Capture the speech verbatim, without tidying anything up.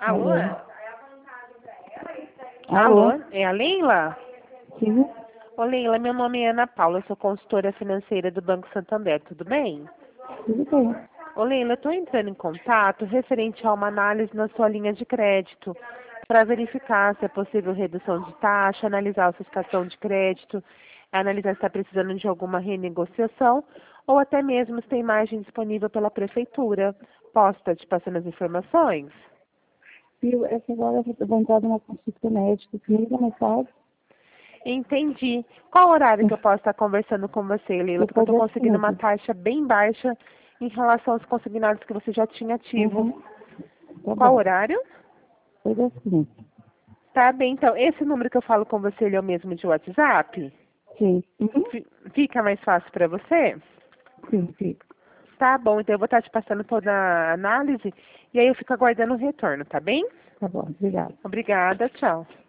Alô? Alô? Alô? É a Leila? Sim, Ô, Leila, meu nome é Ana Paula, eu sou consultora financeira do Banco Santander, tudo bem? tudo bem. Ô, Leila, eu estou entrando em contato referente a uma análise na sua linha de crédito para verificar se é possível redução de taxa, analisar a sua situação de crédito, analisar se está precisando de alguma renegociação ou até mesmo se tem margem disponível pela prefeitura. Posso estar te passando as informações? Viu, essa agora eu vou entrar numa consulta médica, comigo mais tarde, Entendi. Qual horário que eu posso estar conversando com você, Leila? Porque eu depois estou das conseguindo uma quinze. taxa bem baixa em relação aos consignados que você já tinha ativo. Uhum. Tá Qual bom, horário? depois das quinze. Tá bem, então. Esse número que eu falo com você, ele é o mesmo de WhatsApp? Sim. Uhum. Fi- Fica mais fácil para você? Sim, sim. Tá bom, então eu vou estar te passando toda a análise e aí eu fico aguardando o retorno, tá bem? Tá bom, obrigada. Obrigada, tchau.